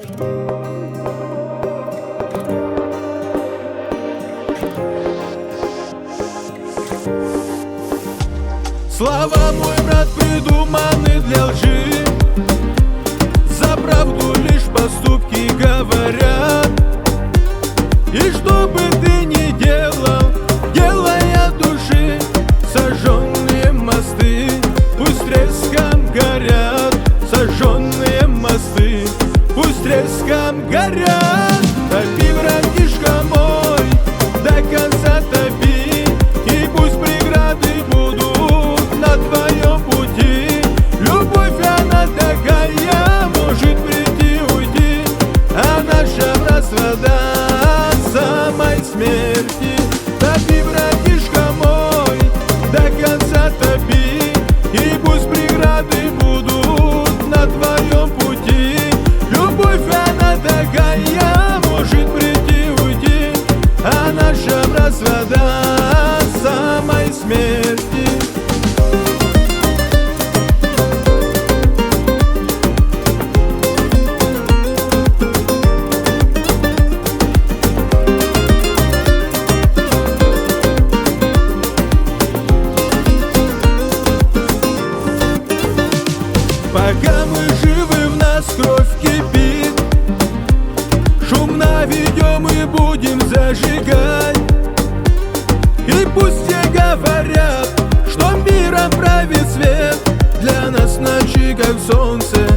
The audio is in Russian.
Слова, мой брат, придуманы для лжи. За правду лишь поступки говорят. И что бы ты ни делал, делай от души. Сожженные мосты пусть треском горят. Сожженные мосты пусть треском горят. Топи, братишка мой, до конца топи. И пусть преграды будут на твоем пути. Любовь, она такая, может прийти, уйти. А наша вода самой смерти. Топи, братишка мой, до конца топи. И пусть преграды будут на твоем пути. Любовь, она такая, может прийти, уйти. А наша вода самой смерти. Пока мы живы, в нас кровь кипит. Шумно ведем и будем зажигать. И пусть все говорят, что миром правит свет. Для нас ночи, как солнце,